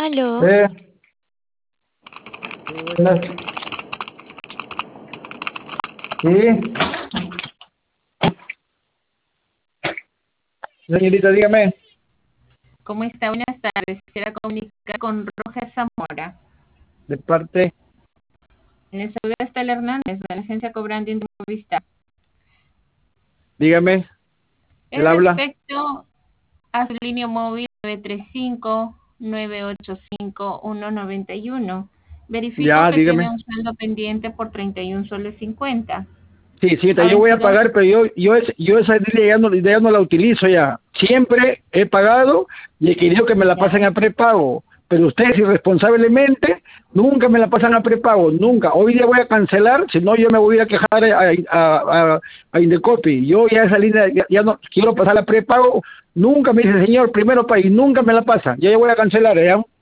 Aló, Sí, buenas. Sí, señorita, dígame. ¿Cómo está? Buenas tardes. Quisiera comunicar con Roger Zamora. De parte, Les saluda Estela Hernández de la agencia Cobrante Intermovista. dígame. Es Él habla. respecto a su línea móvil 935-985-191. Verifico Ya, que tiene dígame. un saldo pendiente por 31 soles 50. Sí, señorita, Ha yo voy a vencido. pagar, pero yo esa línea ya no la utilizo ya. Siempre he pagado y he querido que me la pasen Ya. a prepago. Pero ustedes irresponsablemente nunca me la pasan a prepago, nunca. Hoy día voy a cancelar, si no yo me voy a quejar a Indecopi. Yo ya esa línea ya no quiero pasar a prepago. Nunca me dice, señor, primero país, nunca me la pasa. Ya voy a cancelar, ¿ya?